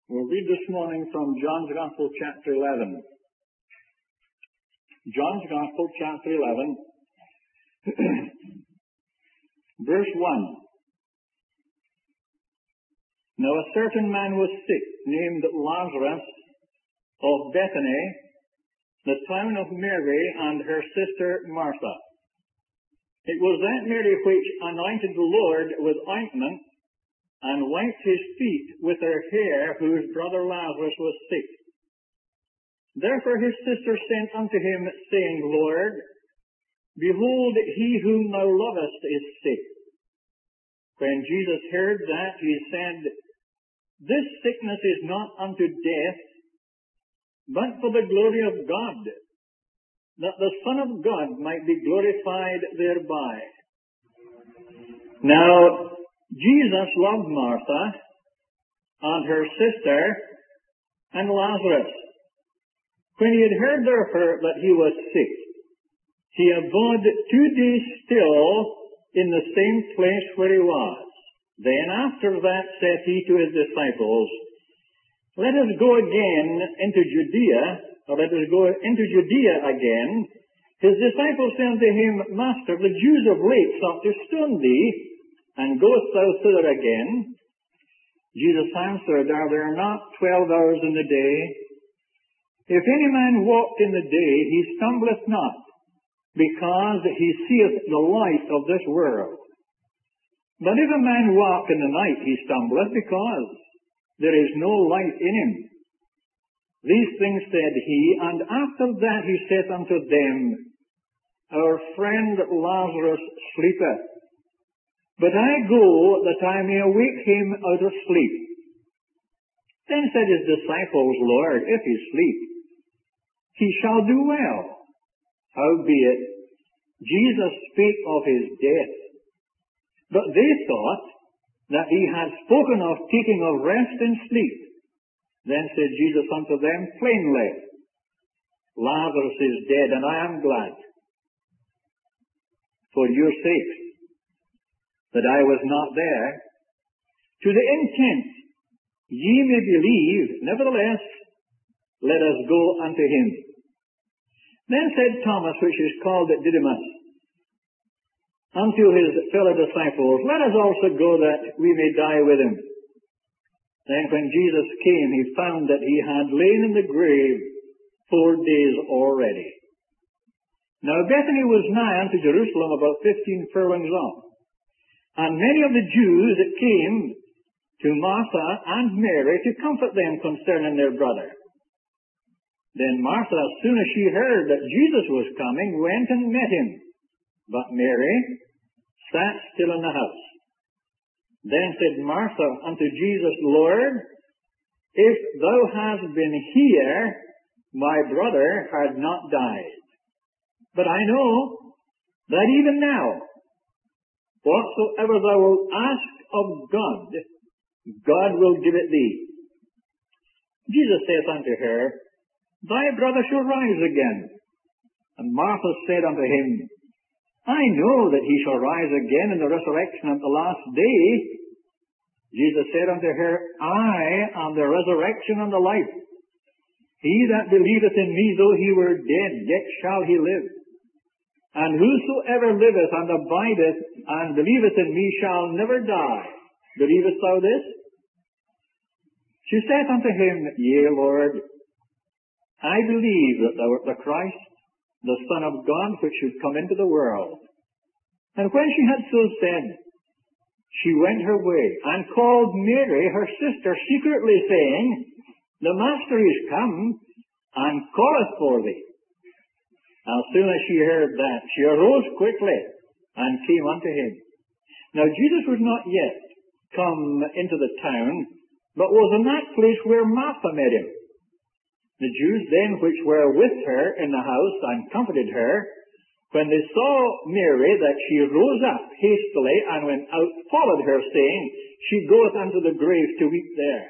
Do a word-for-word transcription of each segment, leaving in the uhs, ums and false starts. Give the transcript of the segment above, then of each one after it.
We'll read this morning from John's Gospel, chapter eleven. John's Gospel, chapter eleven, verse one. Now a certain man was sick, named Lazarus, of Bethany, the town of Mary and her sister Martha. It was that Mary which anointed the Lord with ointment, and wiped his feet with her hair, whose brother Lazarus was sick. Therefore his sister sent unto him, saying, Lord, behold, he whom thou lovest is sick. When Jesus heard that, he said, This sickness is not unto death, but for the glory of God, that the Son of God might be glorified thereby. Now, Jesus loved Martha and her sister and Lazarus. When he had heard therefore that he was sick, he abode two days still in the same place where he was. Then after that said he to his disciples, Let us go again into Judea, or let us go into Judea again. His disciples said unto him, Master, the Jews of late sought to stone thee, and goest thou thither again? Jesus answered, Are there not twelve hours in the day? If any man walk in the day, he stumbleth not, because he seeth the light of this world. But if a man walk in the night, he stumbleth, because there is no light in him. These things said he, and after that he saith unto them, Our friend Lazarus sleepeth, but I go that I may awake him out of sleep. Then said his disciples, Lord, if he sleep, he shall do well. Howbeit, Jesus spake of his death. But they thought that he had spoken of taking of rest in sleep. Then said Jesus unto them plainly, Lazarus is dead, and I am glad for your sakes that I was not there, to the intent ye may believe. Nevertheless, let us go unto him. Then said Thomas, which is called Didymus, unto his fellow disciples, Let us also go that we may die with him. Then when Jesus came, he found that he had lain in the grave four days already. Now Bethany was nigh unto Jerusalem, about fifteen furlongs off. And many of the Jews came to Martha and Mary to comfort them concerning their brother. Then Martha, as soon as she heard that Jesus was coming, went and met him. But Mary sat still in the house. Then said Martha unto Jesus, Lord, if thou hadst been here, my brother had not died. But I know that even now, whatsoever thou wilt ask of God, God will give it thee. Jesus saith unto her, Thy brother shall rise again. And Martha said unto him, I know that he shall rise again in the resurrection at the last day. Jesus said unto her, I am the resurrection and the life. He that believeth in me, though he were dead, yet shall he live. And whosoever liveth and abideth and believeth in me shall never die. Believest thou this? She saith unto him, Yea, Lord, I believe that thou art the Christ, the Son of God, which should come into the world. And when she had so said, she went her way, and called Mary, her sister, secretly, saying, The Master is come, and calleth for thee. As soon as she heard that, she arose quickly and came unto him. Now Jesus was not yet come into the town, but was in that place where Martha met him. The Jews then which were with her in the house and comforted her, when they saw Mary, that she rose up hastily and went out, followed her, saying, She goeth unto the grave to weep there.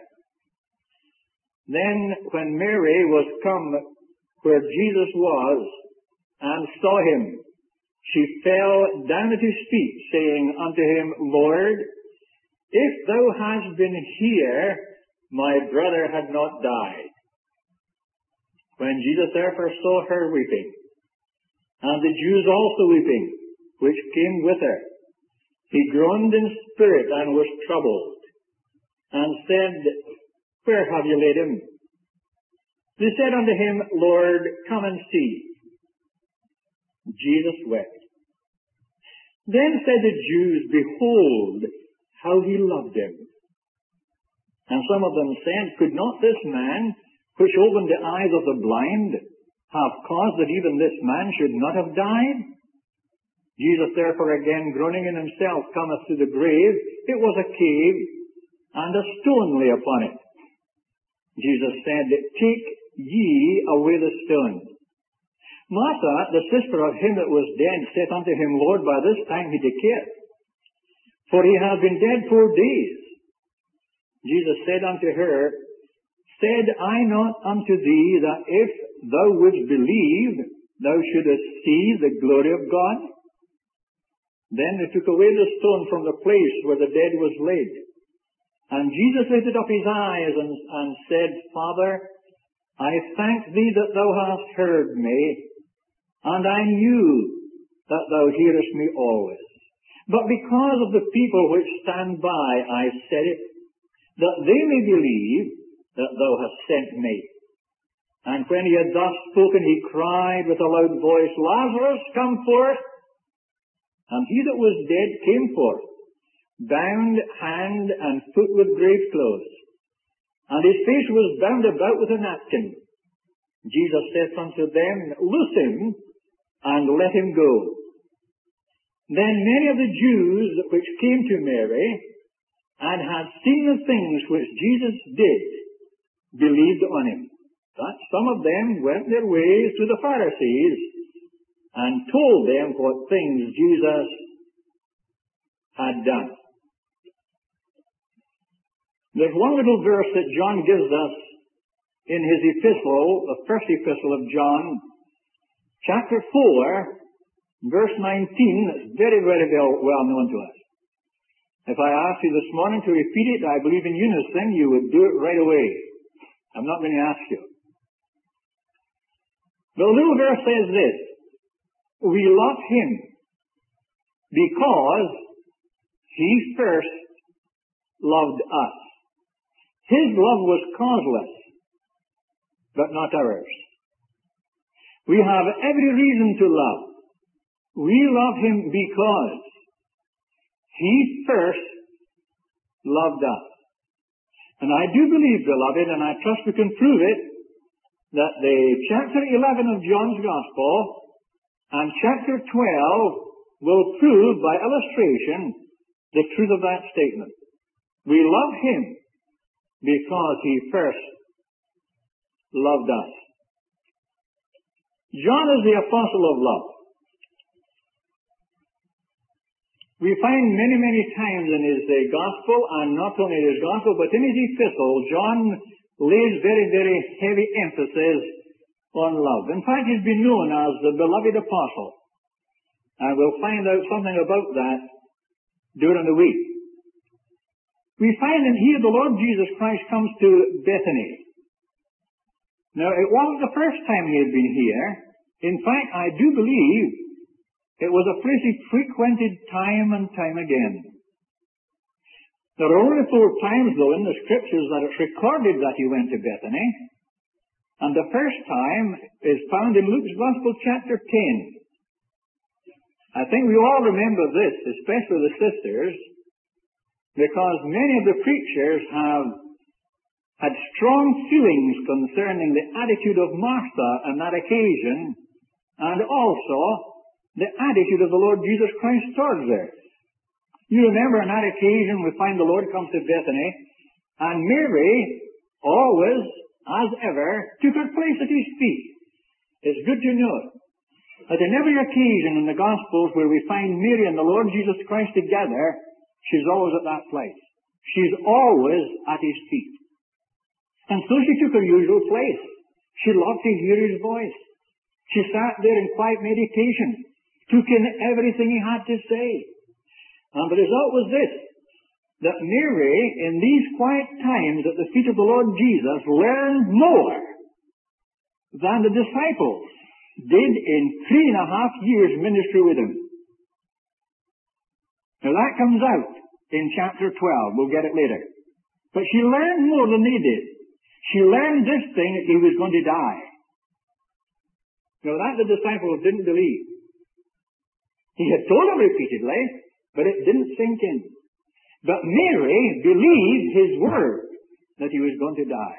Then when Mary was come where Jesus was, and saw him, she fell down at his feet, saying unto him, Lord, if thou hadst been here, my brother had not died. When Jesus therefore saw her weeping, and the Jews also weeping, which came with her, he groaned in spirit and was troubled, and said, Where have you laid him? They said unto him, Lord, come and see. Jesus wept. Then said the Jews, Behold, how he loved him. And some of them said, Could not this man, which opened the eyes of the blind, have caused that even this man should not have died? Jesus therefore again groaning in himself cometh to the grave. It was a cave, and a stone lay upon it. Jesus said, Take ye away the stone. Martha, the sister of him that was dead, said unto him, Lord, by this time he decayeth, for he hath been dead four days. Jesus said unto her, Said I not unto thee that if thou wouldst believe, thou shouldest see the glory of God? Then they took away the stone from the place where the dead was laid. And Jesus lifted up his eyes and, and said, Father, I thank thee that thou hast heard me, and I knew that thou hearest me always. But because of the people which stand by, I said it, that they may believe that thou hast sent me. And when he had thus spoken, he cried with a loud voice, Lazarus, come forth! And he that was dead came forth, bound hand and foot with grave clothes, and his face was bound about with a napkin. Jesus saith unto them, Loose him, and let him go. Then many of the Jews which came to Mary, and had seen the things which Jesus did, believed on him. But some of them went their ways to the Pharisees, and told them what things Jesus had done. There's one little verse that John gives us in his epistle, the first epistle of John, chapter four, verse nineteen, that's very, very well, well known to us. If I asked you this morning to repeat it, I believe in unison, you would do it right away. I'm not going to ask you. The little verse says this, We love him because he first loved us. His love was causeless, but not ours. We have every reason to love. We love him because he first loved us. And I do believe, beloved, and I trust we can prove it, that the chapter eleven of John's Gospel and chapter twelve will prove by illustration the truth of that statement. We love him because he first loved us. John is the apostle of love. We find many, many times in his uh, gospel, and not only in his gospel, but in his epistle, John lays very, very heavy emphasis on love. In fact, he's been known as the beloved apostle. And we'll find out something about that during the week. We find in here the Lord Jesus Christ comes to Bethany. Now, it wasn't the first time he had been here. In fact, I do believe it was a place he frequented time and time again. There are only four times, though, in the Scriptures that it's recorded that he went to Bethany. And the first time is found in Luke's Gospel, chapter ten. I think we all remember this, especially the sisters, because many of the preachers have had strong feelings concerning the attitude of Martha on that occasion, and also the attitude of the Lord Jesus Christ towards her. You remember on that occasion we find the Lord comes to Bethany, and Mary always, as ever, took her place at his feet. It's good to know that in every occasion in the Gospels where we find Mary and the Lord Jesus Christ together, she's always at that place. She's always at his feet. And so she took her usual place. She loved to hear his voice. She sat there in quiet meditation, took in everything he had to say. And the result was this, that Mary, in these quiet times at the feet of the Lord Jesus, learned more than the disciples did in three and a half years ministry with him. Now that comes out in chapter twelve. We'll get it later. But she learned more than they did. She learned this thing, that he was going to die. Now that the disciples didn't believe. He had told them repeatedly, but it didn't sink in. But Mary believed his word that he was going to die.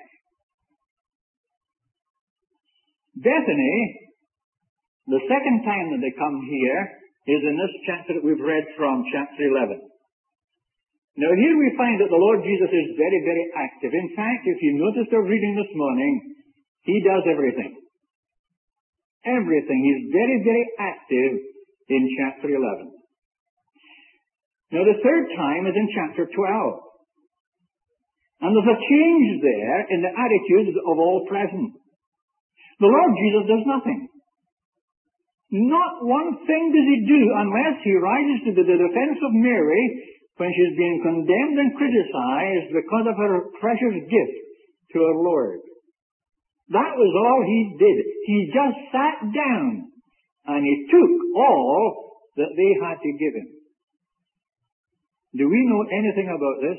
Bethany, the second time that they come here, is in this chapter that we've read from, chapter eleven. Now here we find that the Lord Jesus is very, very active. In fact, if you noticed our reading this morning, he does everything. Everything. He's very, very active in chapter eleven. Now the third time is in chapter twelve. And there's a change there in the attitudes of all present. The Lord Jesus does nothing. Not one thing does he do unless he rises to the defense of Mary when she's being condemned and criticized because of her precious gift to her Lord. That was all he did. He just sat down and he took all that they had to give him. Do we know anything about this?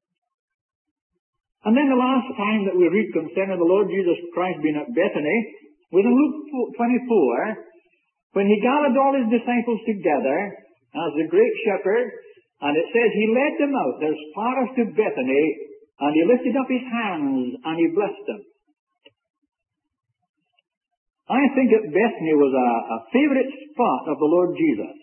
And then the last time that we read concerning the Lord Jesus Christ being at Bethany was in Luke twenty-four, when he gathered all his disciples together as the great shepherd, and it says he led them out as far as to Bethany, and he lifted up his hands and he blessed them. I think that Bethany was a, a favorite spot of the Lord Jesus.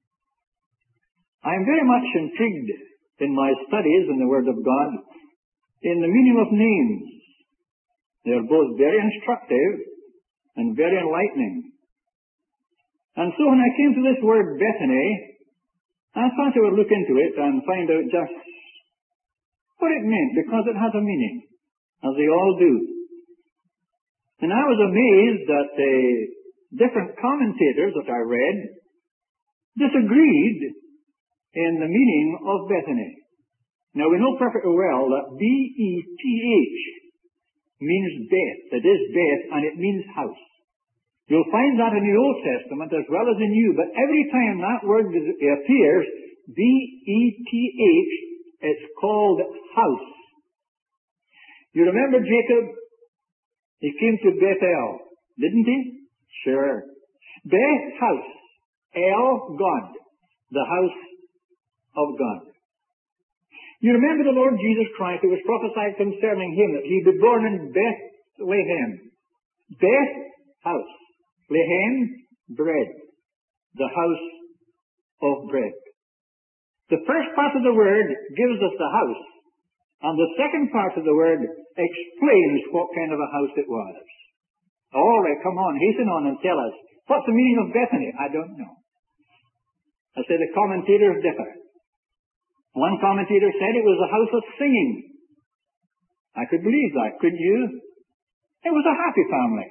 I am very much intrigued in my studies in the Word of God in the meaning of names. They are both very instructive and very enlightening. And so when I came to this word Bethany, I thought I would look into it and find out just what it meant, because it has a meaning, as they all do. And I was amazed that the different commentators that I read disagreed in the meaning of Bethany. Now we know perfectly well that B E T H means Beth. It is Beth, and it means house. You'll find that in the Old Testament as well as in New, but every time that word appears, B E T H, it's called house. You remember Jacob? He came to Bethel, didn't he? Sure. Beth, house. El, God. The house of God. You remember the Lord Jesus Christ, it was prophesied concerning him that he'd be born in Bethlehem. Beth, house. Lehem, bread. The house of bread. The first part of the word gives us the house, and the second part of the word explains what kind of a house it was. All right, come on, hasten on and tell us. What's the meaning of Bethany? I don't know. I said the commentators differ. One commentator said it was a house of singing. I could believe that, couldn't you? It was a happy family.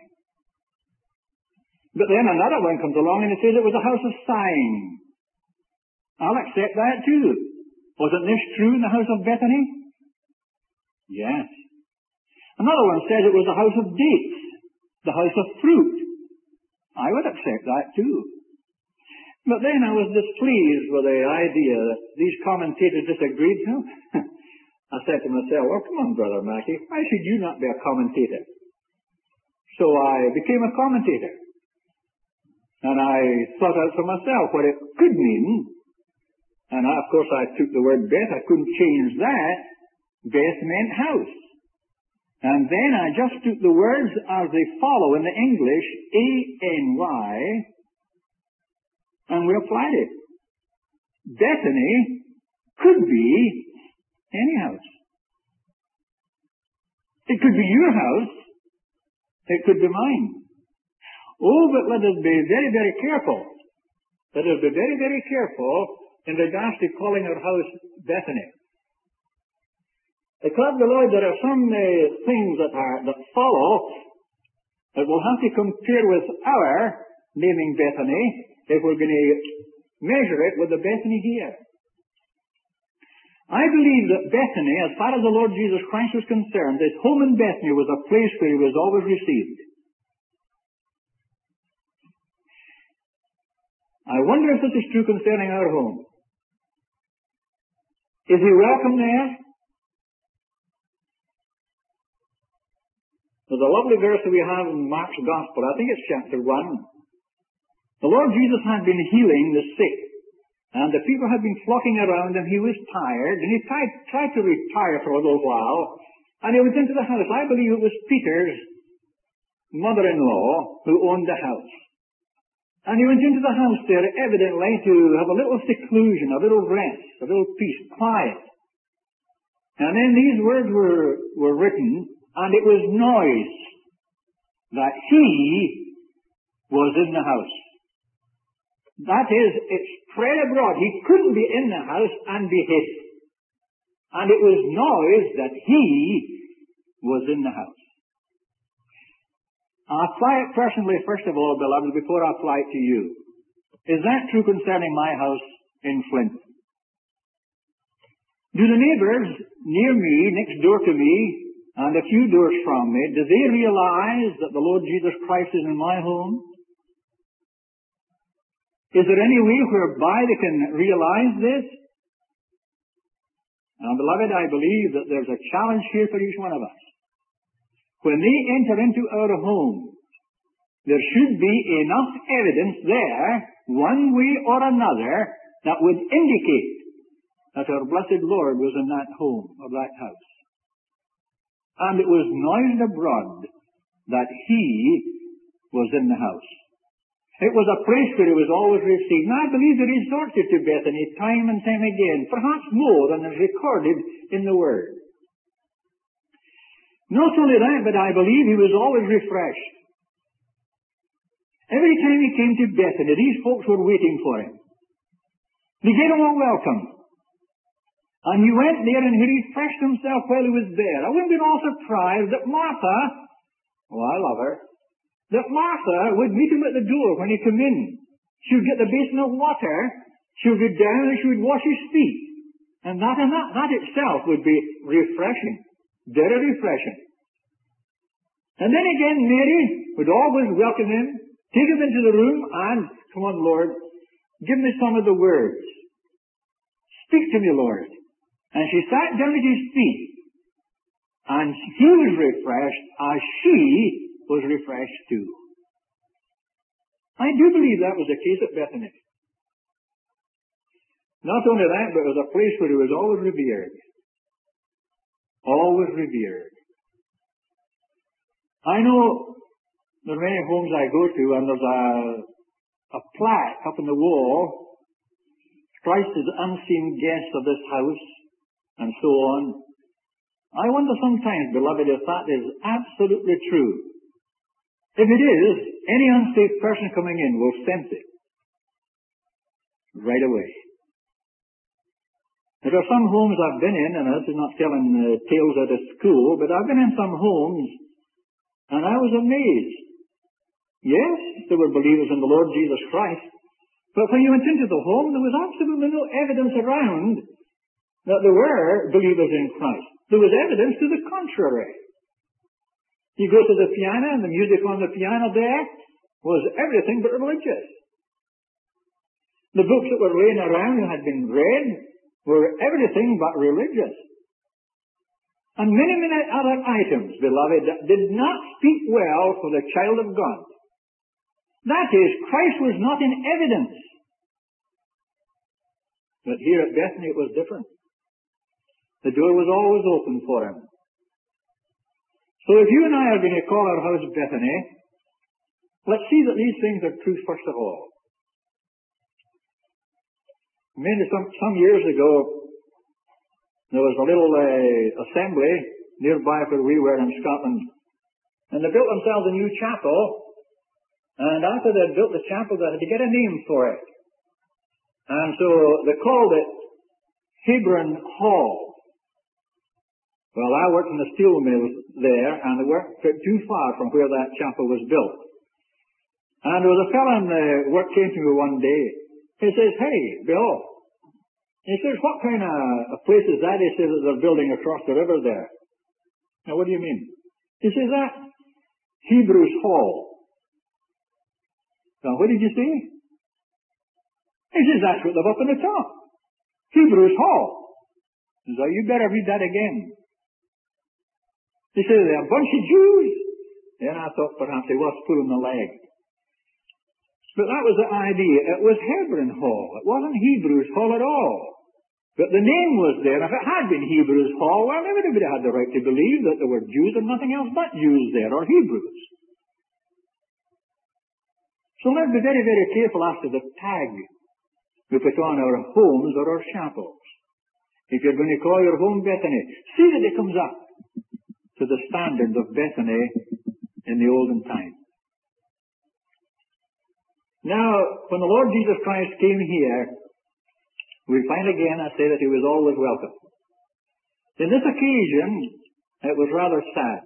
But then another one comes along and it says it was a house of sighing. I'll accept that too. Wasn't this true in the house of Bethany? Yes. Another one says it was a house of dates, the house of fruit. I would accept that too. But then I was displeased with the idea that these commentators disagreed. I said to myself, well, come on, Brother Mackey, why should you not be a commentator? So I became a commentator. And I thought out for myself what it could mean. And I, of course, I took the word Beth. I couldn't change that. Beth meant house. And then I just took the words as they follow in the English, A N Y, and we applied it. Bethany could be any house. It could be your house. It could be mine. Oh, but let us be very, very careful. Let us be very, very careful in regards to calling our house Bethany. Because, beloved, there are some uh, things that are that follow that we'll have to compare with our naming Bethany if we're going to measure it with the Bethany here. I believe that Bethany, as far as the Lord Jesus Christ was concerned, his home in Bethany was a place where he was always received. I wonder if this is true concerning our home. Is he welcome there? There's a lovely verse that we have in Mark's Gospel. I think it's chapter one. The Lord Jesus had been healing the sick, and the people had been flocking around him. He was tired, and he tried, tried to retire for a little while, and he went into the house. I believe it was Peter's mother-in-law who owned the house. And he went into the house there, evidently to have a little seclusion, a little rest, a little peace, quiet. And then these words were, were written, and it was noise that he was in the house. That is, it spread abroad. He couldn't be in the house and be hid. And it was noise that he was in the house. I apply it personally, first of all, beloved, before I apply it to you. Is that true concerning my house in Flint? Do the neighbors near me, next door to me, and a few doors from me, do they realize that the Lord Jesus Christ is in my home? Is there any way whereby they can realize this? Now, beloved, I believe that there's a challenge here for each one of us. When they enter into our home, there should be enough evidence there, one way or another, that would indicate that our blessed Lord was in that home or that house. And it was noised abroad that he was in the house. It was a place where he was always received. And I believe that he resorted to Bethany time and time again, perhaps more than is recorded in the Word. Not only that, but I believe he was always refreshed. Every time he came to Bethany, these folks were waiting for him. They gave him a welcome. And he went there and he refreshed himself while he was there. I wouldn't be at all surprised that Martha, oh, I love her, that Martha would meet him at the door when he came in. She would get the basin of water, she would go down and she would wash his feet. And that and that, that itself would be refreshing. Very refreshing. And then again, Mary would always welcome him, take him into the room, and, come on, Lord, give me some of the words. Speak to me, Lord. And she sat down at his feet, and he was refreshed as she was refreshed too. I do believe that was the case at Bethany. Not only that, but it was a place where he was always revered. Always revered. I know there are many homes I go to, and there's a, a plaque up in the wall, Christ is unseen guest of this house, and so on. I wonder sometimes, beloved, if that is absolutely true. If it is, any unsaved person coming in will sense it right away. There are some homes I've been in, and this is not telling uh, tales out of school, but I've been in some homes, and I was amazed. Yes, there were believers in the Lord Jesus Christ, but when you went into the home, there was absolutely no evidence around that there were believers in Christ. There was evidence to the contrary. You go to the piano, and the music on the piano there was everything but religious. The books that were laying around and had been read were everything but religious. And many, many other items, beloved, that did not speak well for the child of God. That is, Christ was not in evidence. But here at Bethany it was different. The door was always open for him. So if you and I are going to call our house Bethany, let's see that these things are true first of all. Maybe some, some years ago, there was a little uh, assembly nearby where we were in Scotland, and they built themselves a new chapel, and after they had built the chapel, they had to get a name for it. And so they called it Hebron Hall. Well, I worked in the steel mills there, and they weren't too far from where that chapel was built. And there was a fellow in the work came to me one day. He says, "Hey, Bill, He says, what kind of a place is that? He says that they're building across the river there. Now, what do you mean? He says that Hebrews Hall. Now, what did you say? He says, that's what they've up on the top. Hebrews Hall. He says, you better read that again. He says, they're a bunch of Jews. Then I thought perhaps he was pulling the leg. But that was the idea. It was Hebron Hall. It wasn't Hebrews Hall at all. But the name was there. If it had been Hebrews Hall, well, everybody had the right to believe that there were Jews and nothing else but Jews there, or Hebrews. So let's be very, very careful after the tag we put on our homes or our chapels. If you're going to call your home Bethany, see that it comes up to the standard of Bethany in the olden time. Now, when the Lord Jesus Christ came here, we find again, I say that he was always welcome. In this occasion, it was rather sad.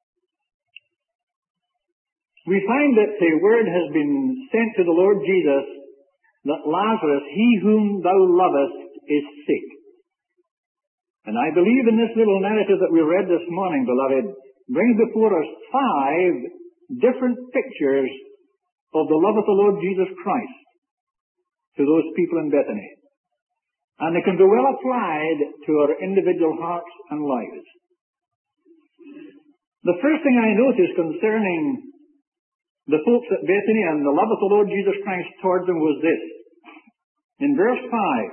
We find that the word has been sent to the Lord Jesus that Lazarus, he whom thou lovest, is sick. And I believe in this little narrative that we read this morning, beloved, brings before us five different pictures of the love of the Lord Jesus Christ to those people in Bethany. And they can be well applied to our individual hearts and lives. The first thing I noticed concerning the folks at Bethany and the love of the Lord Jesus Christ towards them was this. In verse five,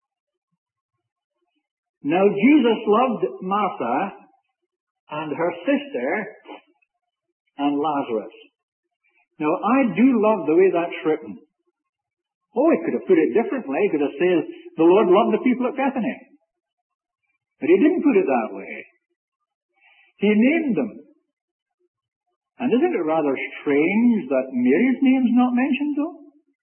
now Jesus loved Martha and her sister and Lazarus. Now I do love the way that's written. Oh, he could have put it differently. He could have said, the Lord loved the people at Bethany. But he didn't put it that way. He named them. And isn't it rather strange that Mary's name's not mentioned, though?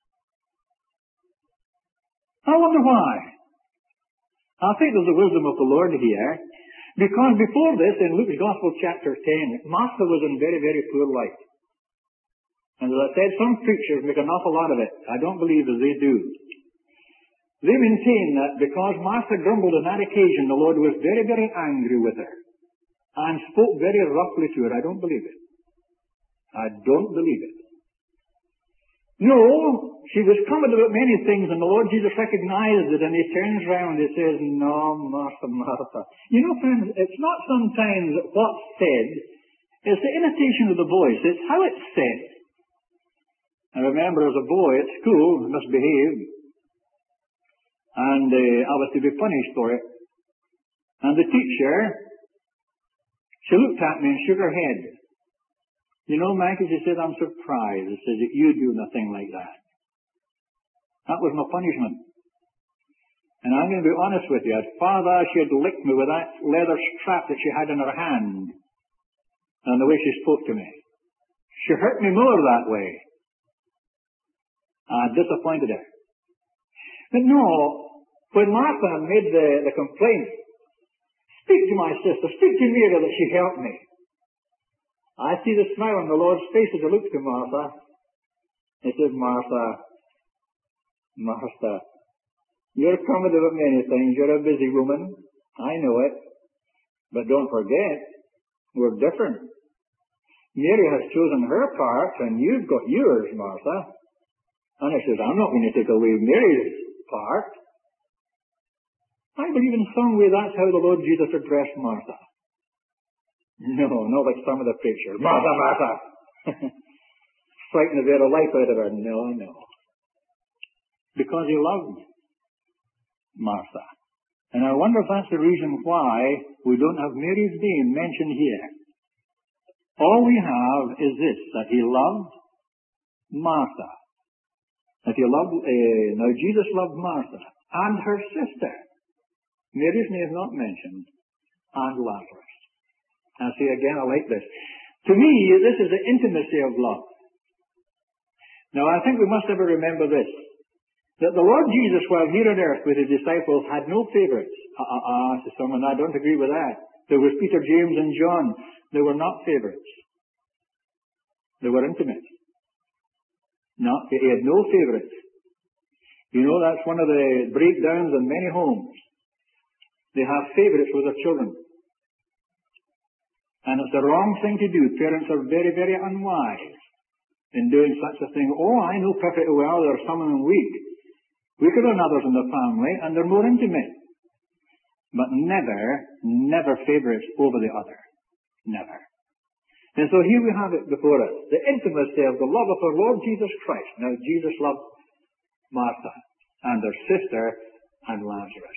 I wonder why. I think there's the wisdom of the Lord here. Because before this, in Luke's Gospel chapter ten, Martha was in very, very poor light. And as I said, some preachers make an awful lot of it. I don't believe as they do. They maintain that because Martha grumbled on that occasion, the Lord was very, very angry with her and spoke very roughly to her. I don't believe it. I don't believe it. No, she was commented about many things, and the Lord Jesus recognized it, and he turns around and he says, no, Martha, Martha. You know, friends, it's not sometimes what's said, it's the intonation of the voice. It's how it's said. I remember as a boy at school, misbehaved, and uh, I was to be punished for it. And the teacher, she looked at me and shook her head. You know, Mikey, she said, I'm surprised. She said, that you do nothing like that. That was my punishment. And I'm going to be honest with you. I'd far rather she had licked me with that leather strap that she had in her hand than the way she spoke to me. She hurt me more that way. I disappointed her. But no, when Martha made the, the complaint, speak to my sister, speak to Mary that she helped me. I see the smile on the Lord's face as I look to Martha. He says, Martha, Martha, you're coming about many things. You're a busy woman. I know it. But don't forget, we're different. Mary has chosen her part, and you've got yours, Martha. And he says, I'm not going to take away Mary's part. I believe in some way that's how the Lord Jesus addressed Martha. No, not like some of the preachers. Martha, Martha! Frighten the very life out of her. No, no. Because he loved Martha. And I wonder if that's the reason why we don't have Mary's name mentioned here. All we have is this, that he loved Martha. That he loved, uh, now Jesus loved Martha and her sister. Mary's name is not mentioned. And Lazarus. I say again, I like this. To me, this is the intimacy of love. Now, I think we must ever remember this. That the Lord Jesus, while here on earth with his disciples, had no favorites. Ah, ah, ah, says someone, I don't agree with that. There was Peter, James, and John. They were not favorites. They were intimate. No, he had no favorites. You know, that's one of the breakdowns in many homes. They have favourites with their children. And it's the wrong thing to do. Parents are very, very unwise in doing such a thing. Oh, I know perfectly well there are some of them weak. Weaker than others in the family, and they're more intimate. But never, never favourites over the other. Never. And so here we have it before us. The intimacy of the love of our Lord Jesus Christ. Now, Jesus loved Martha and her sister and Lazarus.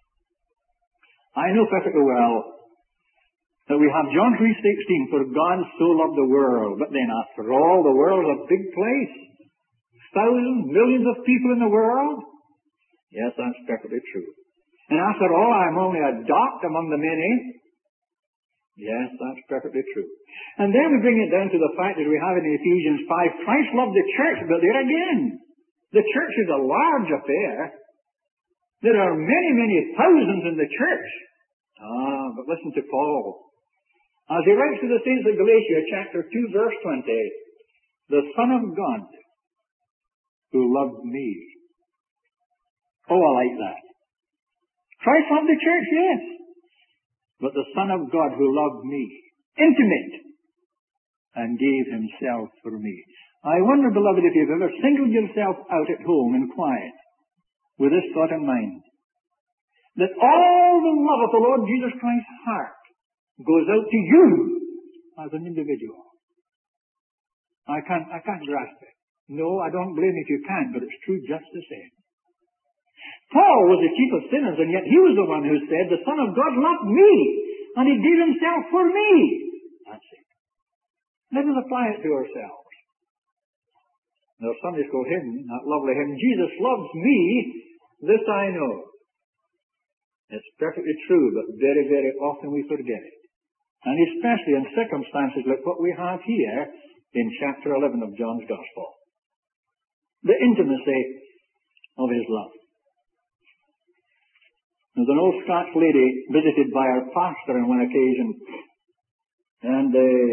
I know perfectly well that we have John three sixteen, for God so loved the world. But then after all, the world's a big place. Thousands, millions of people in the world. Yes, that's perfectly true. And after all, I'm only a dot among the many. Yes, that's perfectly true. And then we bring it down to the fact that we have in Ephesians five, Christ loved the church, but there again, the church is a large affair. There are many, many thousands in the church. Ah, but listen to Paul. As he writes to the saints of Galatia, chapter two, verse twenty, the Son of God, who loved me. Oh, I like that. Christ loved the church, yes. But the Son of God who loved me, intimate, and gave himself for me. I wonder, beloved, if you've ever singled yourself out at home in quiet with this thought in mind, that all the love of the Lord Jesus Christ's heart goes out to you as an individual. I can't, I can't grasp it. No, I don't blame if you can't, but it's true just the same. Paul was the chief of sinners, and yet he was the one who said, the Son of God loved me, and he gave himself for me. That's it. Let us apply it to ourselves. Our Sunday school hymn, that lovely hymn, Jesus loves me, this I know. It's perfectly true, but very, very often we forget it. And especially in circumstances like what we have here in chapter eleven of John's Gospel. The intimacy of his love. There was an old Scotch lady visited by our pastor on one occasion, and uh,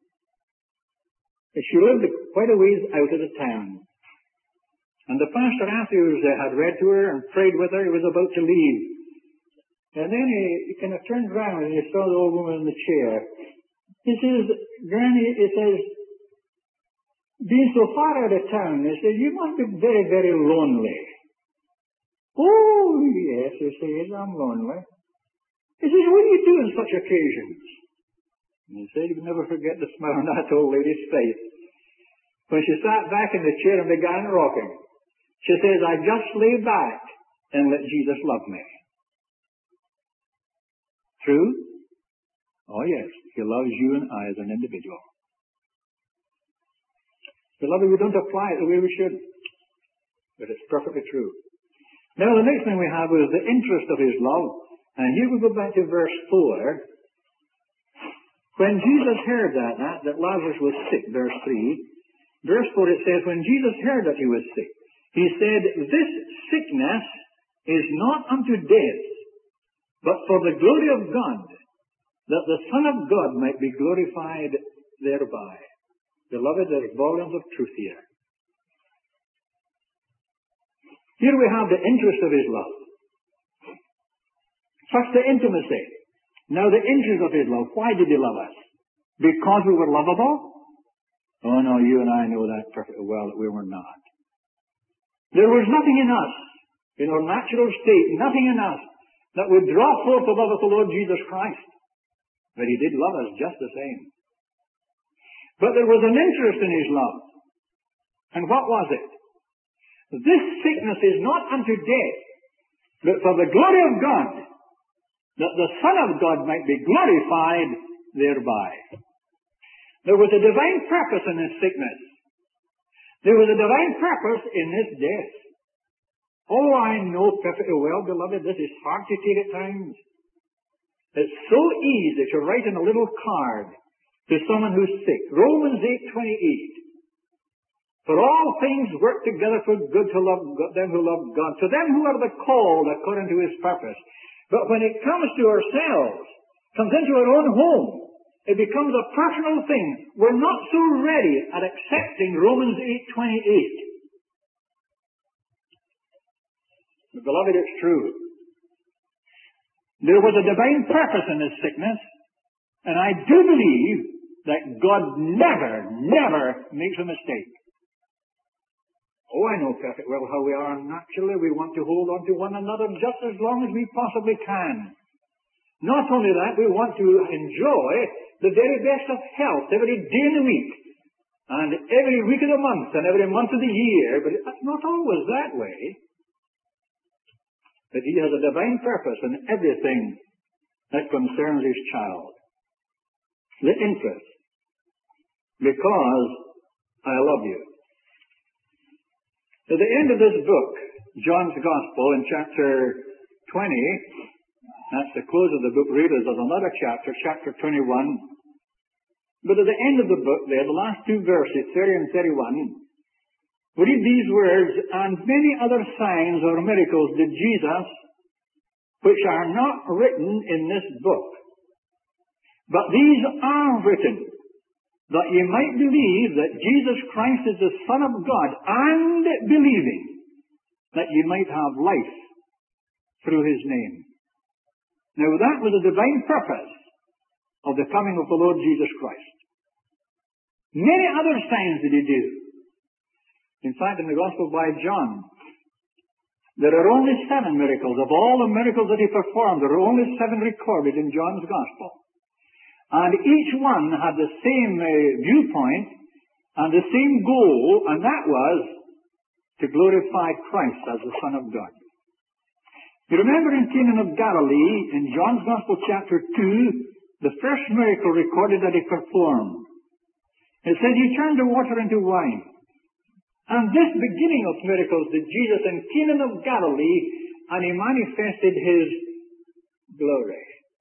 she lived quite a ways out of the town. And the pastor afterwards uh, had read to her and prayed with her. He was about to leave. And then he, he kind of turned round and he saw the old woman in the chair. He says, Granny, he says, being so far out of town, he says, you must be very, very lonely. Oh, yes, he says, I'm lonely. He says, what do you do on such occasions? And he said, he would never forget the smile on that old lady's face. When she sat back in the chair and began rocking, she says, I just lay back and let Jesus love me. True? Oh yes, he loves you and I as an individual. Beloved, we don't apply it the way we should, but it's perfectly true. Now the next thing we have is the interest of his love. And here we go back to verse four. When Jesus heard that, that, that Lazarus was sick, verse three, verse four it says, when Jesus heard that he was sick, he said, this sickness is not unto death, but for the glory of God, that the Son of God might be glorified thereby. Beloved, there's volumes of truth here. Here we have the interest of his love. First, the intimacy. Now, the interest of his love. Why did he love us? Because we were lovable? Oh, no, you and I know that perfectly well that we were not. There was nothing in us, in our natural state, nothing in us that would draw forth the love of the Lord Jesus Christ. But he did love us just the same. But there was an interest in his love. And what was it? This sickness is not unto death, but for the glory of God, that the Son of God might be glorified thereby. There was a divine purpose in this sickness. There was a divine purpose in this death. Oh, I know perfectly well, beloved, this is hard to take at times. It's so easy to write in a little card to someone who's sick. Romans eight twenty-eight. For all things work together for good to love God, them who love God, to them who are the called according to his purpose. But when it comes to ourselves, comes into our own home, it becomes a personal thing. We're not so ready at accepting Romans eight twenty-eight. But beloved, it's true. There was a divine purpose in this sickness, and I do believe that God never, never makes a mistake. Oh, I know perfectly well how we are naturally. We want to hold on to one another just as long as we possibly can. Not only that, we want to enjoy the very best of health every day in the week, and every week of the month, and every month of the year, but it's not always that way. But He has a divine purpose in everything that concerns His child. The interest. Because I love you. At the end of this book, John's Gospel, in chapter twenty, that's the close of the book really, there's another chapter, chapter twenty-one. But at the end of the book there, the last two verses, thirty and thirty-one, we read these words, and many other signs or miracles did Jesus, which are not written in this book. But these are written, that ye might believe that Jesus Christ is the Son of God, and believing, that ye might have life through His name. Now that was the divine purpose of the coming of the Lord Jesus Christ. Many other signs did He do. In fact, in the Gospel by John, there are only seven miracles. Of all the miracles that He performed, there are only seven recorded in John's Gospel. And each one had the same uh, viewpoint and the same goal, and that was to glorify Christ as the Son of God. You remember in Cana of Galilee, in John's Gospel chapter two, the first miracle recorded that He performed. It says He turned the water into wine. And this beginning of miracles did Jesus in Cana of Galilee, and He manifested His glory.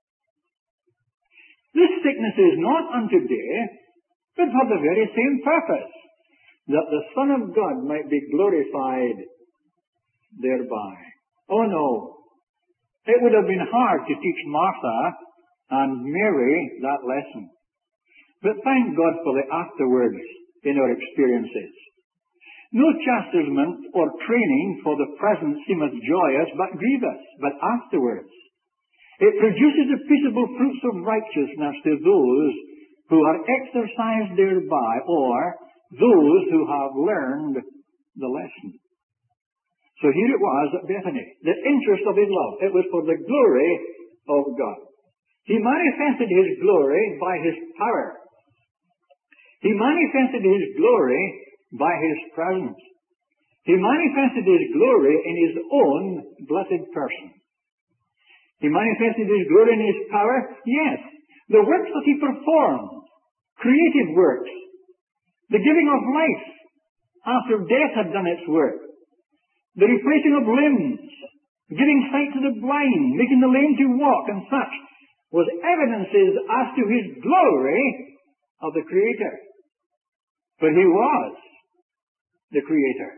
This sickness is not unto death, but for the very same purpose, that the Son of God might be glorified thereby. Oh no, it would have been hard to teach Martha and Mary that lesson. But thank God for the afterwards in our experiences. No chastisement or training for the present seemeth joyous, but grievous, but afterwards. It produces the peaceable fruits of righteousness to those who are exercised thereby, or those who have learned the lesson. So here it was at Bethany, the interest of His love. It was for the glory of God. He manifested His glory by His power. He manifested His glory by His presence. He manifested His glory in His own blessed person. He manifested His glory in His power. Yes, the works that He performed, creative works, the giving of life after death had done its work, the replacing of limbs, giving sight to the blind, making the lame to walk, and such, was evidences as to His glory of the Creator. But He was the Creator.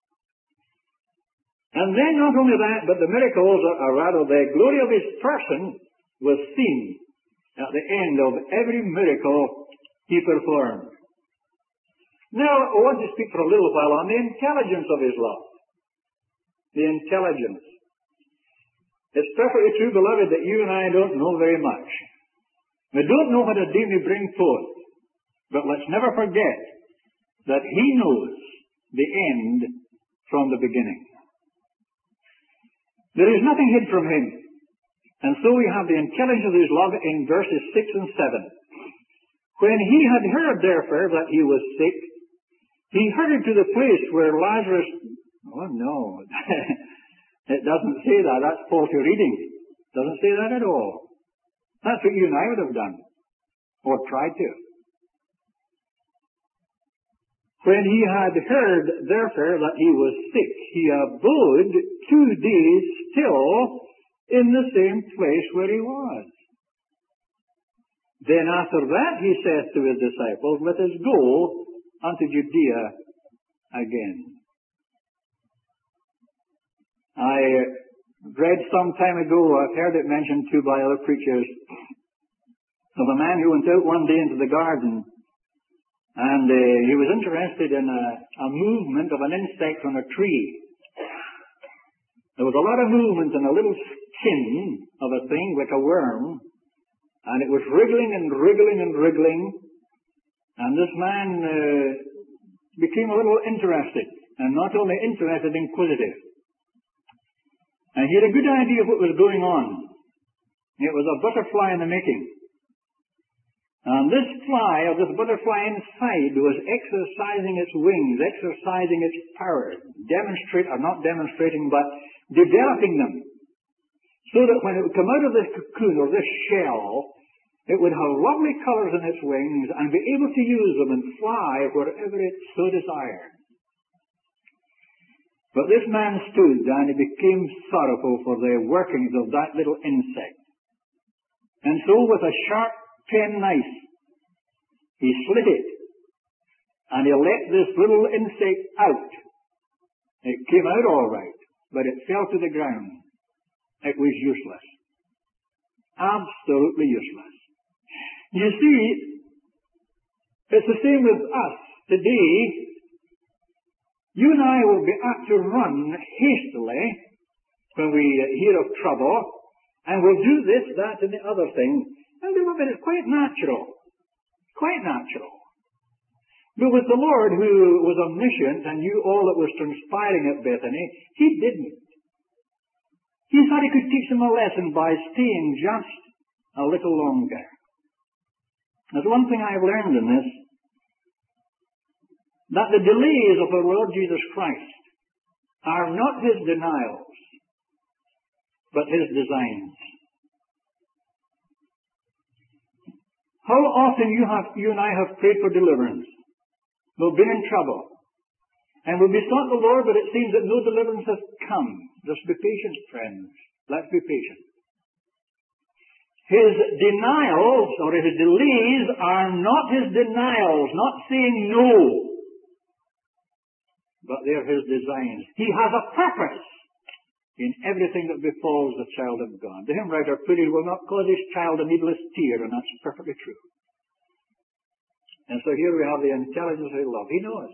And then not only that, but the miracles, or rather the glory of His person, was seen at the end of every miracle He performed. Now, I want to speak for a little while on the intelligence of His love. The intelligence. It's perfectly true, beloved, that you and I don't know very much. We don't know what a day may bring forth. But let's never forget that He knows the end from the beginning. There is nothing hid from Him. And so we have the intelligence of His love in verses six and seven. When He had heard, therefore, that he was sick, He hurried to the place where Lazarus... Oh, no. It doesn't say that. That's faulty reading. It doesn't say that at all. That's what you and I would have done. Or tried to. When He had heard, therefore, that he was sick, He abode two days still in the same place where He was. Then after that He saith to His disciples, let us go unto Judea again. I read some time ago, I've heard it mentioned too by other preachers, of a man who went out one day into the garden, and uh, he was interested in a, a movement of an insect on a tree. There was a lot of movement in a little skin of a thing like a worm, and it was wriggling and wriggling and wriggling, and this man uh, became a little interested, and not only interested, inquisitive. And he had a good idea of what was going on. It was a butterfly in the making. And this fly, or this butterfly inside, was exercising its wings, exercising its power, demonstrate, or not demonstrating, but developing them, so that when it would come out of this cocoon, or this shell, it would have lovely colors in its wings, and be able to use them and fly wherever it so desired. But this man stood, and he became sorrowful for the workings of that little insect. And so with a sharp pen knife, he slit it, and he let this little insect out. It came out all right, but it fell to the ground. It was useless. Absolutely useless. You see, it's the same with us today. You and I will be apt to run hastily when we hear of trouble, and we'll do this, that, and the other thing. And beloved, it's quite natural. Quite natural. But with the Lord, who was omniscient and knew all that was transpiring at Bethany, he didn't. He thought he could teach them a lesson by staying just a little longer. There's one thing I've learned in this, that the delays of our Lord Jesus Christ are not his denials, but his designs. How often you have, you and I have prayed for deliverance. We've been in trouble. And we've besought the Lord, but it seems that no deliverance has come. Just be patient, friends. Let's be patient. His denials, or his delays, are not his denials, not saying no. But they're his designs. He has a purpose in everything that befalls the child of God. The hymn writer put, he will not cause his child a needless tear, and that's perfectly true. And so here we have the intelligence of love. He knows.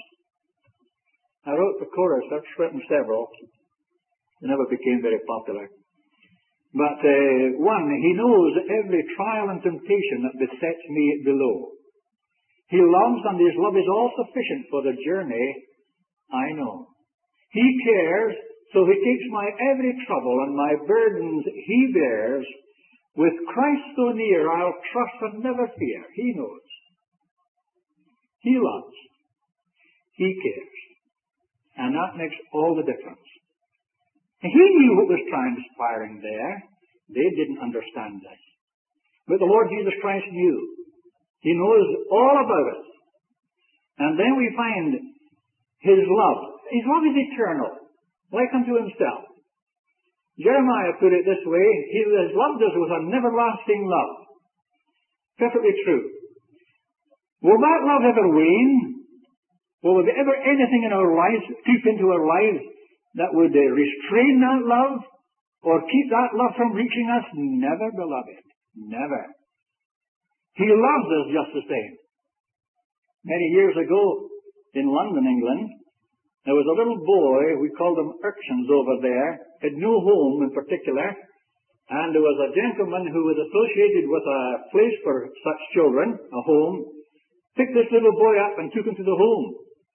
I wrote the chorus, I've written several. They never became very popular. But uh, one, he knows every trial and temptation that besets me below. He loves, and his love is all sufficient for the journey I know. He cares, so he takes my every trouble and my burdens he bears. With Christ so near, I'll trust and never fear. He knows. He loves. He cares. And that makes all the difference. And he knew what was transpiring there. They didn't understand this. But the Lord Jesus Christ knew. He knows all about it. And then we find his love. His love is eternal. Like unto himself. Jeremiah put it this way, he who has loved us with an everlasting love. Perfectly true. Will that love ever wane? Will there be ever anything in our lives, creep into our lives, that would uh, restrain that love? Or keep that love from reaching us? Never, beloved. Never. He loves us just the same. Many years ago, in London, England, there was a little boy, we called them urchins over there, had no home in particular, and there was a gentleman who was associated with a place for such children, a home, picked this little boy up and took him to the home.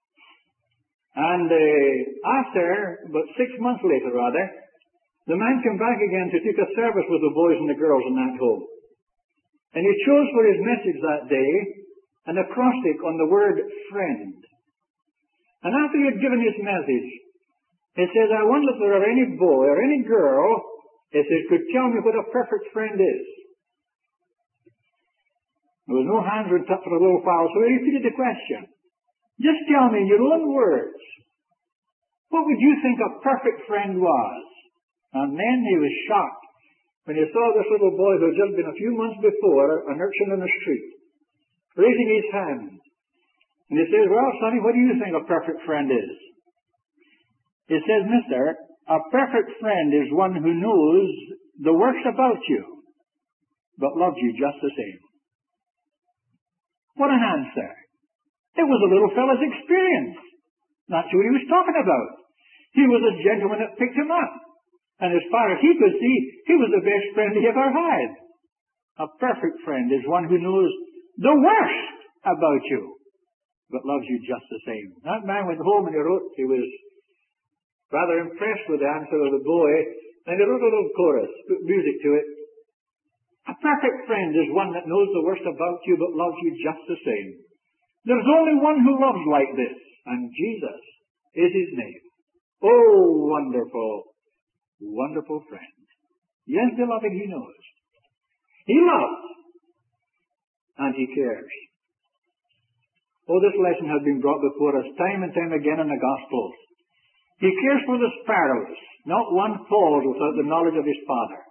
And uh, after, about six months later rather, the man came back again to take a service with the boys and the girls in that home. And he chose for his message that day an acrostic on the word friend. And after he had given his message, he says, I wonder if there are any boy or any girl, he says, could tell me what a perfect friend is. There was no hands were up for a little while, so he repeated the question. Just tell me in your own words, what would you think a perfect friend was? And then he was shocked when he saw this little boy who had just been a few months before an urchin in the street, raising his hand. And he says, well, sonny, what do you think a perfect friend is? He says, mister, a perfect friend is one who knows the worst about you, but loves you just the same. What an answer. It was a little fellow's experience. That's what he was talking about. He was a gentleman that picked him up. And as far as he could see, he was the best friend he ever had. A perfect friend is one who knows the worst about you, but loves you just the same. That man went home and he wrote, he was rather impressed with the answer of the boy, and he wrote a little chorus, put music to it. A perfect friend is one that knows the worst about you, but loves you just the same. There's only one who loves like this, and Jesus is his name. Oh, wonderful, wonderful friend. Yes, beloved, he knows. He loves, and he cares. Oh, this lesson has been brought before us time and time again in the Gospels. He cares for the sparrows. Not one falls without the knowledge of his Father.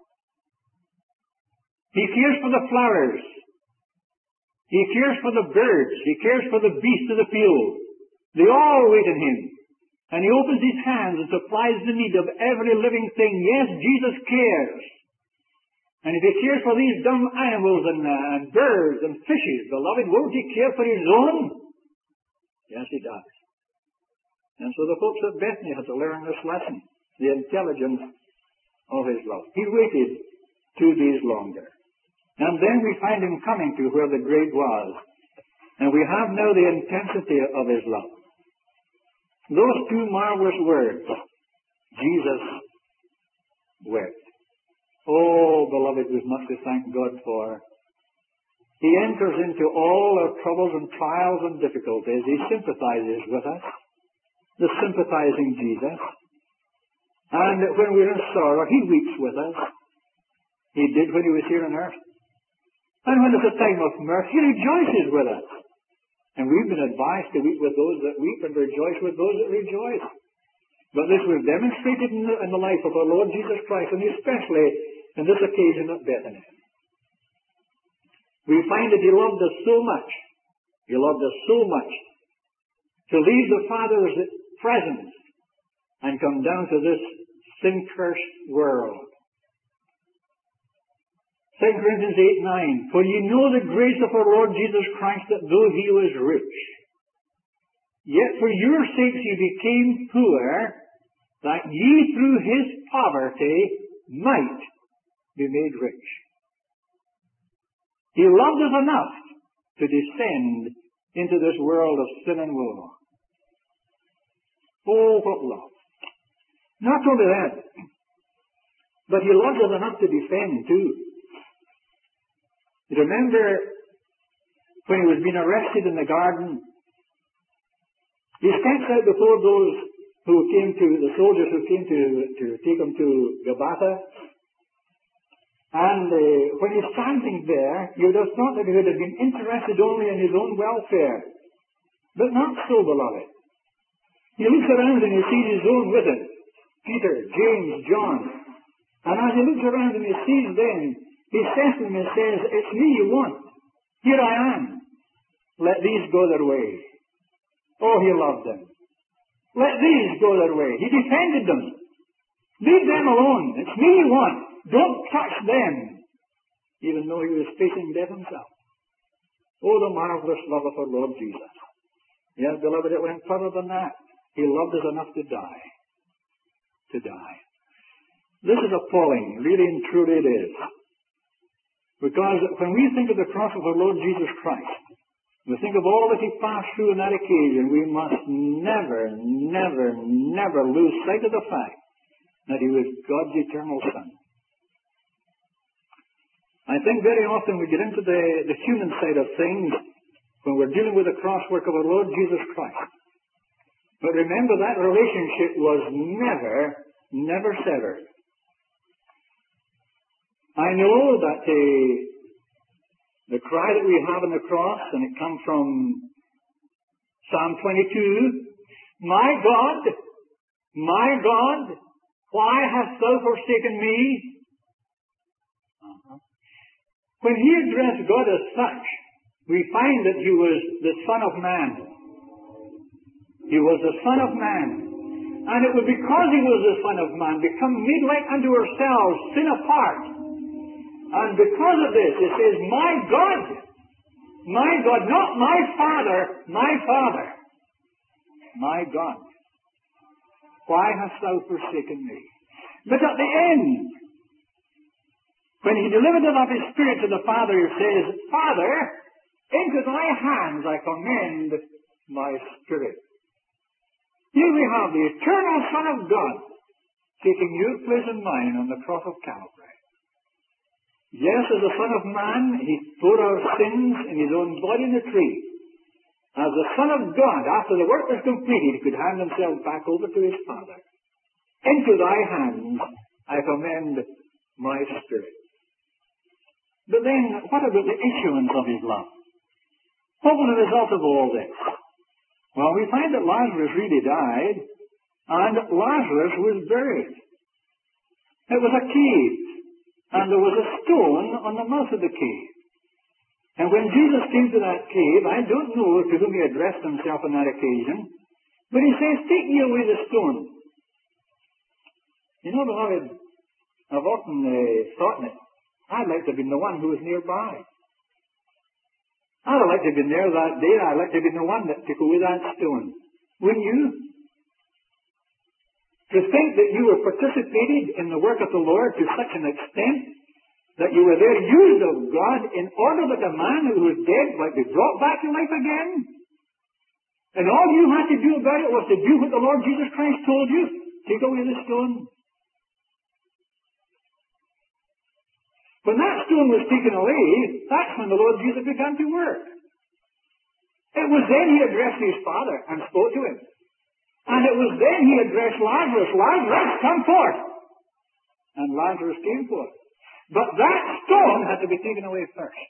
He cares for the flowers. He cares for the birds. He cares for the beasts of the field. They all wait on him. And he opens his hands and supplies the need of every living thing. Yes, Jesus cares. And if he cares for these dumb animals and, uh, and birds and fishes, beloved, won't he care for his own? Yes, he does. And so the folks at Bethany had to learn this lesson, the intelligence of his love. He waited two days longer. And then we find him coming to where the grave was. And we have now the intensity of his love. Those two marvelous words, Jesus wept. Oh, beloved, we must thank God for. He enters into all our troubles and trials and difficulties. He sympathizes with us, the sympathizing Jesus. And when we're in sorrow, he weeps with us. He did when he was here on earth. And when it's a time of mirth, he rejoices with us. And we've been advised to weep with those that weep and rejoice with those that rejoice. But this was demonstrated in the, in the life of our Lord Jesus Christ, and especially in this occasion at Bethany. We find that he loved us so much, he loved us so much, to leave the Father's presence and come down to this sin-cursed world. Second Corinthians eight nine, for ye know the grace of our Lord Jesus Christ, that though he was rich, yet for your sakes he became poor, that ye through his poverty might be made rich. He loved us enough to descend into this world of sin and woe. Oh, what love. Not only that, but he loved us enough to defend too. You remember when he was being arrested in the garden, he steps out before those who came to, the soldiers who came to, to take him to Gabbatha. And uh, when he's standing there, you would have thought that he would have been interested only in his own welfare. But not so, beloved. He looks around and he sees his own with him. Peter, James, John. And as he looks around and he sees them, he says to them and says, it's me you want. Here I am. Let these go their way. Oh, he loved them. Let these go their way. He defended them. Leave them alone. It's me you want. Don't touch them. Even though he was facing death himself. Oh, the marvelous love of our Lord Jesus. Yes, beloved, it went further than that. He loved us enough to die. To die. This is appalling. Really and truly it is. Because when we think of the cross of our Lord Jesus Christ, we think of all that he passed through on that occasion, we must never, never, never lose sight of the fact that he was God's eternal Son. I think very often we get into the, the human side of things when we're dealing with the cross work of our Lord Jesus Christ. But remember, that relationship was never, never severed. I know that uh, the cry that we have on the cross, and it comes from Psalm twenty-two, my God, my God, why hast thou forsaken me? Uh-huh. When he addressed God as such, we find that he was the Son of Man. He was the Son of Man. And it was because he was the Son of Man, become made like unto ourselves, sin apart. And because of this, it says, my God, my God, not my Father, my Father, my God, why hast thou forsaken me? But at the end, when he delivered up his spirit to the Father, he says, Father, into thy hands I commend my spirit. Here we have the eternal Son of God taking your place and mine on the cross of Calvary. Yes, as the Son of Man, he bore our sins in his own body on the tree. As the Son of God, after the work was completed, he could hand himself back over to his Father. Into thy hands I commend my spirit. But then, what about the issuance of his love? What was the result of all this? Well, we find that Lazarus really died, and Lazarus was buried. It was a cave, and there was a stone on the mouth of the cave. And when Jesus came to that cave, I don't know to whom he addressed himself on that occasion, but he says, take me away the stone. You know, beloved, I've often uh, thought that I'd like to have been the one who was nearby. I'd have liked to have been there that day. I'd like to have been the one that took away that stone. Wouldn't you? To think that you were participated in the work of the Lord to such an extent that you were there used of God in order that a man who was dead might be brought back to life again. And all you had to do about it was to do what the Lord Jesus Christ told you. Take away the stone. When that stone was taken away, that's when the Lord Jesus began to work. It was then he addressed his Father and spoke to him. And it was then he addressed Lazarus. Lazarus, come forth. And Lazarus came forth. But that stone had to be taken away first.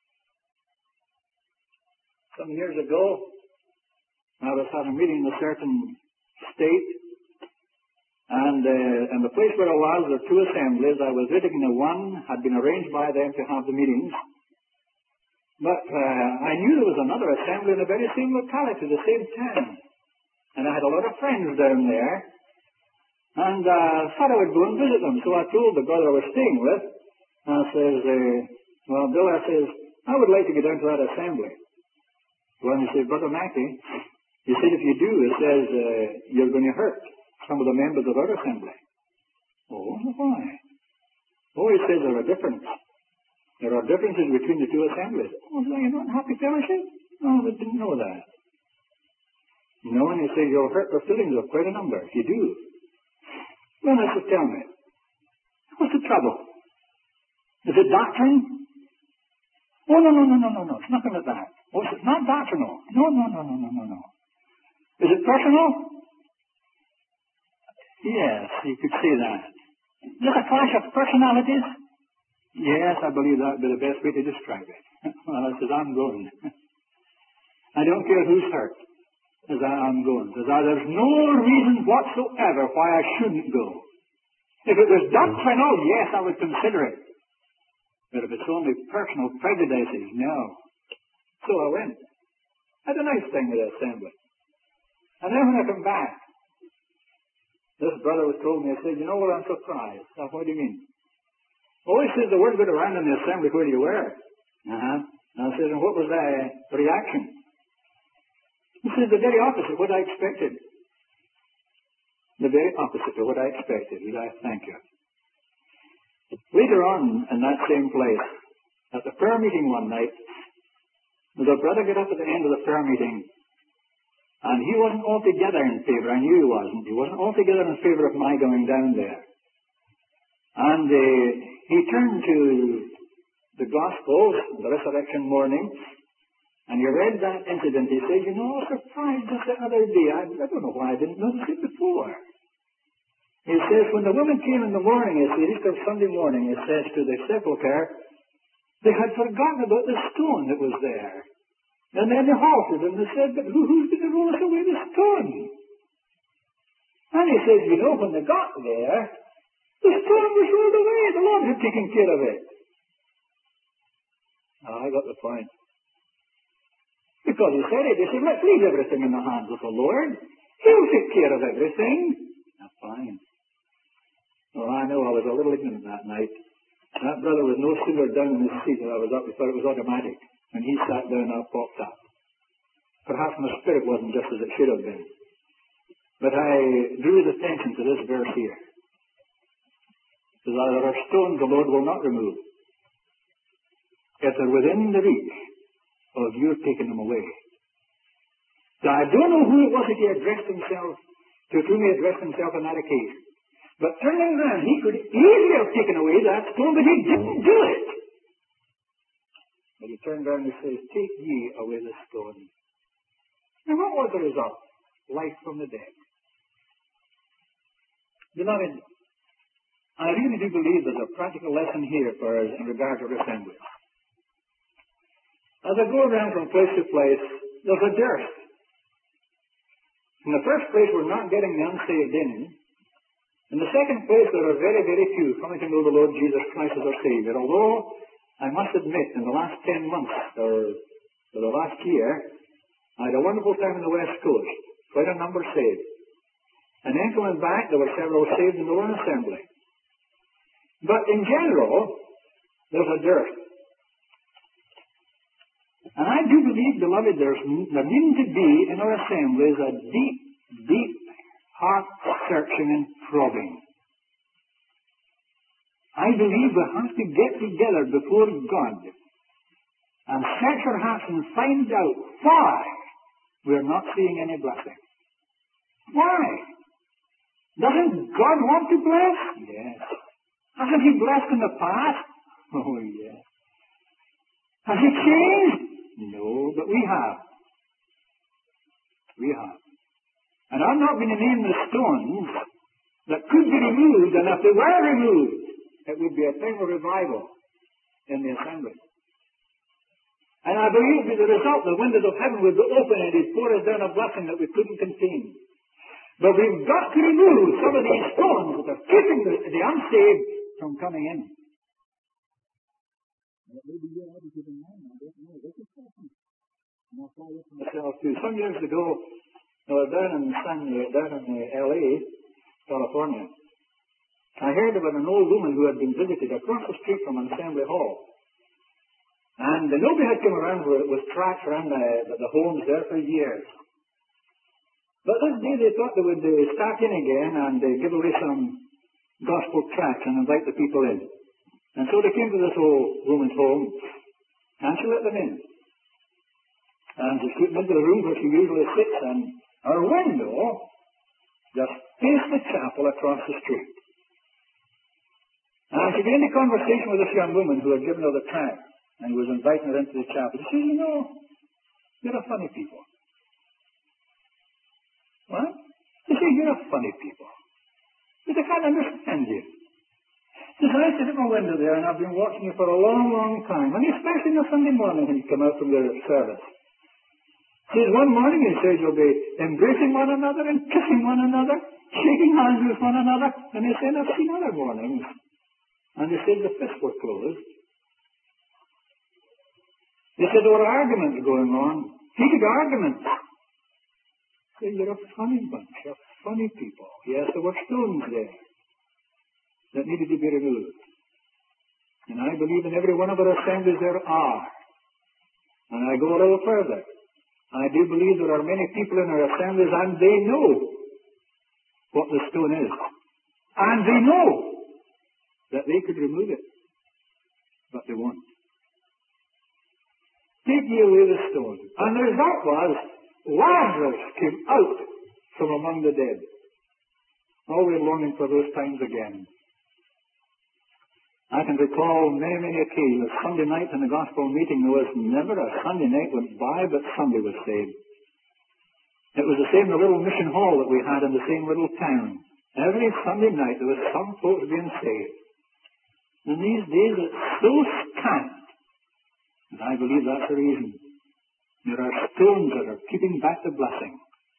Some years ago, I was having a meeting in a certain state, and uh, in the place where I was, there were two assemblies. I was visiting the one, had been arranged by them to have the meetings. But uh, I knew there was another assembly in the very same locality, the same town. And I had a lot of friends down there. And I uh, thought I would go and visit them. So I told the brother I was staying with, and I says, uh, well, Bill, I says, I would like to get down to that assembly. Well, he said, Brother Mackey, he said, if you do, it says uh, you're going to hurt some of the members of our assembly. Oh, why? Oh, he says there are differences. There are differences between the two assemblies. Oh, so you're not happy fellowship? Oh, I didn't know that. No, and he says you'll hurt the feelings of quite a number if you do. Well, I said, tell me, what's the trouble? Is it doctrine? Oh, no, no, no, no, no, no. It's nothing like that. Oh, it's not doctrinal. No, no, no, no, no, no, no. Is it personal? Yes, you could say that. Is it a clash of personalities? Yes, I believe that would be the best way to describe it. Well, I says, I'm going. I don't care who's hurt. As I'm going. Says, there's no reason whatsoever why I shouldn't go. If it was doctrinal, yes, I would consider it. But if it's only personal prejudices, no. So I went. Had a nice thing with the assembly. And then when I come back, this brother was told me, I said, you know what, I'm surprised. I said, what do you mean? Oh, he says, the word got around in the assembly where you were. Uh-huh. And I said, and what was the reaction? He said, the very opposite of what I expected. The very opposite of what I expected. He said, I thank you. Later on, in that same place, at the prayer meeting one night, the brother got up at the end of the prayer meeting, and he wasn't altogether in favor. I knew he wasn't. He wasn't altogether in favor of my going down there. And uh, he turned to the Gospels, the resurrection morning, and he read that incident. He said, you know, I was surprised just the other day. I, I don't know why I didn't notice it before. He says, when the women came in the morning, it's the Easter Sunday morning, it says, to the sepulchre, they had forgotten about the stone that was there. And then they halted and they said, but who, who's going to roll us away the stone? And he says, you know, when they got there, the stone was rolled away. The Lord had taken care of it. Oh, I got the point. Because he said it. He said, let's leave everything in the hands of the Lord. He'll take care of everything. That's fine. Well, I know I was a little ignorant that night. That brother was no sooner down in his seat than I was up. He thought it was automatic. When he sat down, I popped up. Perhaps my spirit wasn't just as it should have been. But I drew his attention to this verse here. So that there are stones the Lord will not remove if they're within the reach of your taking them away. Now, I don't know who it was that he addressed himself, to whom he addressed himself on that occasion. But turning around, he could easily have taken away that stone, but he didn't do it. But he turned around and says, take ye away the stone. And what was the result? Life from the dead. Beloved, I really do believe there's a practical lesson here for us in regard to assembly. As I go around from place to place, there's a dearth. In the first place, we're not getting the unsaved in. In the second place, there are very, very few coming to know the Lord Jesus Christ as our Savior. Although, I must admit, in the last ten months, or for the last year, I had a wonderful time on the West Coast. Quite a number saved. And then coming back, there were several saved in the Lone Assembly. But in general, there's a dearth. And I do believe, beloved, there's there needing to be in our assemblies a deep, deep heart searching and probing. I believe we have to get together before God and search our hearts and find out why we're not seeing any blessing. Why? Doesn't God want to bless? Yes. Hasn't He blessed in the past? Oh, yes. Has He changed? No, but we have. We have. And I'm not going to name the stones that could be removed, and if they were removed, it would be a thing of revival in the assembly. And I believe as a result, the windows of heaven would be open and He'd pour us down a blessing that we couldn't contain. But we've got to remove some of these stones that are keeping the, the unsaved from coming in. Maybe you're out of your mind, I don't know. This is happening. And I'll follow up myself too. Some years ago, I was down in San, down in L A, California. I heard about an old woman who had been visited across the street from an assembly hall. And nobody had come around with, with tracts around the, the homes there for years. But this day they thought they would uh, start in again and uh, give away some gospel tracts and invite the people in. And so they came to this old woman's home, and she let them in. And she took them into the room where she usually sits, and her window just faced the chapel across the street. And she began a conversation with this young woman who had given her the tract, and who was inviting her into the chapel. She said, you know, you're a funny people. What? She said, you're a funny people. But I can't understand you. She said, I sit at my window there, and I've been watching you for a long, long time, and especially on a Sunday morning when you come out from your service. She says, one morning you said you'll be embracing one another and kissing one another, shaking hands with one another, and they said, I've seen other mornings. And they said the fists were closed. They said there were arguments going on, heated arguments. They said, you're a funny bunch, you're funny people. Yes, there were stones there that needed to be removed. And I believe in every one of our assemblies there are. And I go a little further. I do believe there are many people in our assemblies and they know what the stone is. And they know that they could remove it. But they won't. Take ye away the stone. And the result was, Lazarus came out from among the dead. Always longing for those times again. I can recall many, many occasions, Sunday night in the gospel meeting, there was never a Sunday night went by but somebody was saved. It was the same in the little mission hall that we had in the same little town. Every Sunday night there was some folks being saved. And these days it's so scant. And I believe that's the reason. There are stones that are keeping back the blessing.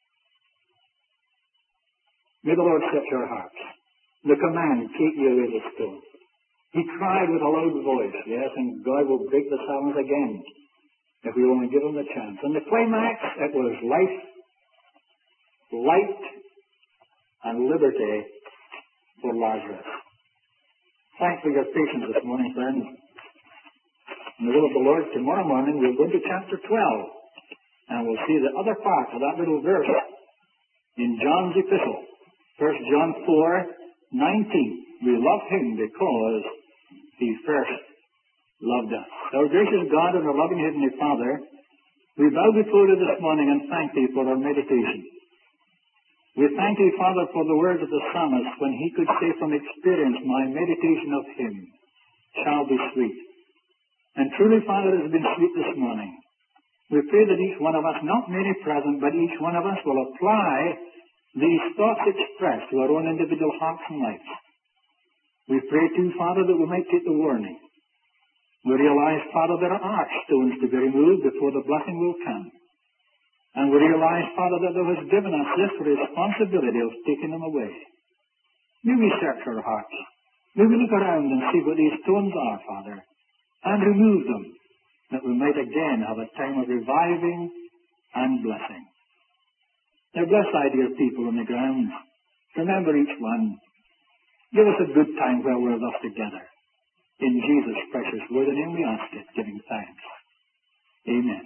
May the Lord set your hearts. The command, take ye away the stone. He cried with a loud voice, yes, and God will break the silence again if we only give Him the chance. And the climax, it was life, light, and liberty for Lazarus. Thanks for your patience this morning, friends. In the will of the Lord, tomorrow morning we'll go into chapter twelve, and we'll see the other part of that little verse in John's epistle, First John four nineteen. We love Him because He first loved us. Our gracious God and our loving Heavenly Father, we bow before Thee this morning and thank Thee for our meditation. We thank Thee, Father, for the words of the psalmist when he could say from experience, my meditation of Him shall be sweet. And truly, Father, it has been sweet this morning. We pray that each one of us, not many present, but each one of us will apply these thoughts expressed to our own individual hearts and lives. We pray too, Father, that we might take the warning. We realize, Father, there are stones to be removed before the blessing will come. And we realize, Father, that Thou hast given us this responsibility of taking them away. May we search our hearts. May we look around and see what these stones are, Father, and remove them, that we might again have a time of reviving and blessing. Now bless Thy dear people on the ground. Remember each one. Give us a good time while we're thus together. In Jesus' precious worthy name we ask it, giving thanks. Amen.